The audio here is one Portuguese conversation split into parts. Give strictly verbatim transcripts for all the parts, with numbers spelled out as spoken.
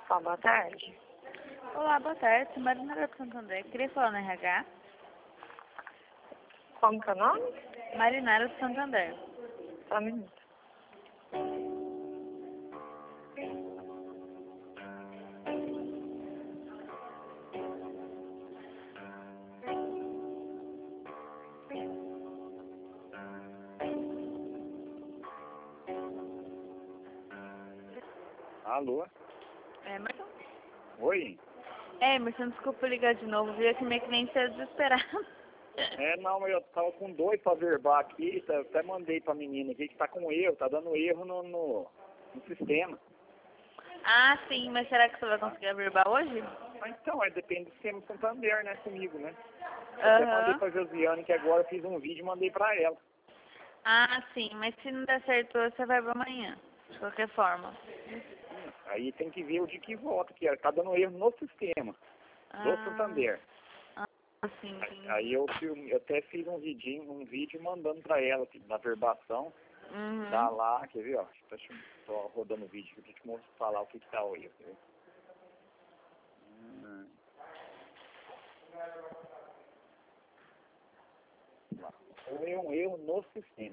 Só boa tarde. Olá, boa tarde. Sou Marina do Santander. Queria falar no R H. Como que é o nome? Marinara do Santander. Só um minuto. Alô? Emerson? Oi? Emerson, desculpa ligar de novo. Vi que minha cliente está desesperada. É, não, eu tava com dois pra verbar aqui, tá- até mandei pra menina aqui que tá com erro, tá dando erro no, no, no sistema. Ah, sim, mas será que você vai conseguir averbar hoje? Mas então, é, depende do sistema Santander, né, comigo, né? Eu até mandei Aham. pra Josiane, que agora eu fiz um vídeo e mandei pra ela. Ah, sim, mas se não der certo hoje, você vai ver amanhã. De qualquer forma. Hum, Aí tem que ver o de que volta, que tá dando erro no sistema do Ah, Santander. ah sim, entendi. Aí eu, filme- eu até fiz um vidinho, um vídeo mandando pra ela, assim, na verbação. Uhum. Tá lá, quer ver, ó? Deixa eu tô rodando o vídeo aqui pra te mostrar, falar o que que tá o erro, quer ver? Hum. Lá. Foi um erro no sistema.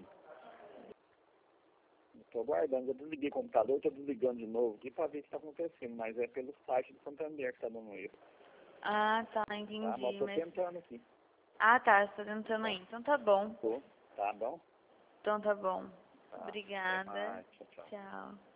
Estou aguardando, eu desliguei o computador, estou desligando de novo aqui para ver o que está acontecendo, mas é pelo site do Santander que está dando erro. Ah, tá, Tá, entendi. mas eu tô Mas... tentando aqui. Ah, tá, você tá tentando aí. Então tá bom. Tô. Tá bom? Então tá bom. Tá. Até Obrigada. mais. Tchau, tchau. Tchau.